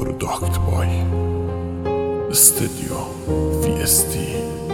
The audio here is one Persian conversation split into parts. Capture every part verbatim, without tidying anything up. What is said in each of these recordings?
Product Boy استدیو وی اس تی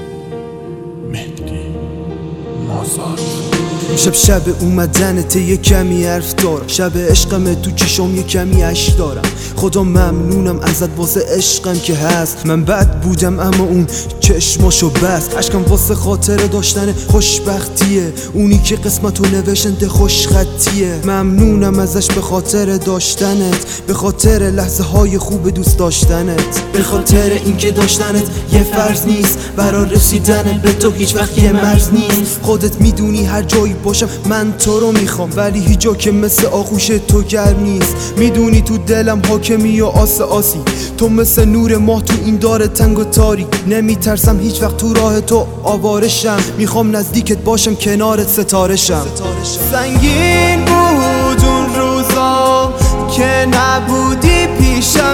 مهدی مازاد. شب شب اومدنت یه کمی حرف دارم، شب عشقم تو چشم یه کمی اش دارم. خدا ممنونم ازت واسه عشقم که هست. من بد بودم اما اون چشماشو بست. عشقم واسه خاطر داشتن خوشبختیه، اونی که قسمتو نوشنده خوشخطیه. ممنونم ازش به خاطر داشتنت، به خاطر لحظه های خوب دوست داشتنت، به خاطر اینکه داشتنت یه فرض نیست، برا رسیدن به تو هیچ وقت یه مرز نیست. خودت میدونی هر جایی باشم من تو رو میخوام، ولی هیچ جا که مثل آغوش تو گرم نیست. میدونی تو دلم حاکمی و آس آسی، تو مثل نور ماه تو این دار تنگ و تاریک. نمیترسم هیچ وقت تو راه تو آوارشم، میخوام نزدیکت باشم کنارت ستاره شم. سنگین بود اون روزا که نبودی پیشم،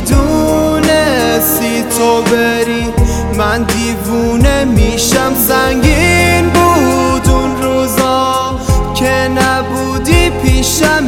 میدونستی تو بری من دیوونه میشم. سنگین بود اون روزا که نبودی پیشم،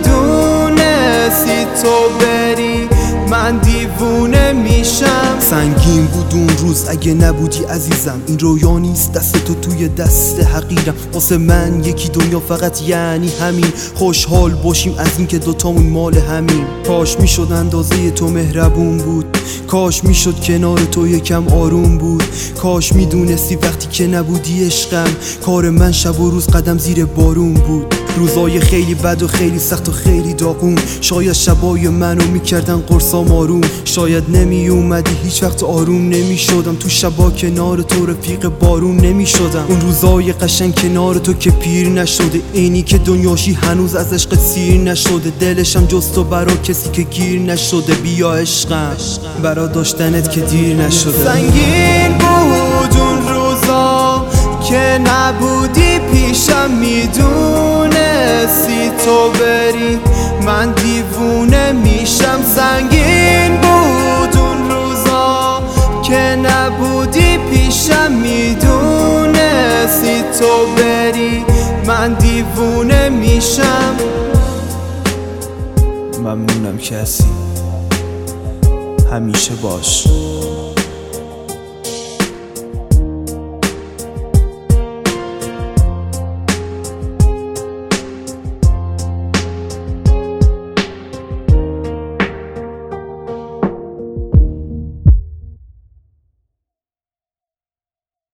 میدونستی تو بری من دیوونه میشم. سنگین بود اون روز اگه نبودی عزیزم، این رویا نیست دست تو توی دست حقیرم. واسه من یکی دنیا فقط یعنی همین، خوشحال باشیم از این که دوتامون مال همین. کاش میشد اندازه تو مهربون بود، کاش میشد کنار تو یکم آروم بود. کاش میدونستی وقتی که نبودی عشقم، کار من شب و روز قدم زیر بارون بود. روزای خیلی بد و خیلی سخت و خیلی داغون، شاید شبای منو میکردن قرصام آروم. شاید نمی اومدی هیچ وقت آروم نمی شدم، تو شبا کنار تو رفیق بارون نمی شدم. اون روزای قشنگ کنار تو که پیر نشده، اینی که دنیاشی هنوز از عشق سیر نشده. دلشم جز تو برا کسی که گیر نشده، بیا عشقم برا داشتنت که دیر نشده. سنگین بود اون روزا که نبودی پیشم، میدونستی تو بری من دیوونه میشم. سنگین بود اون روزا که نبودی پیشم، میدونستی تو بری من دیوونه میشم. ممنونم که هستی، همیشه باش.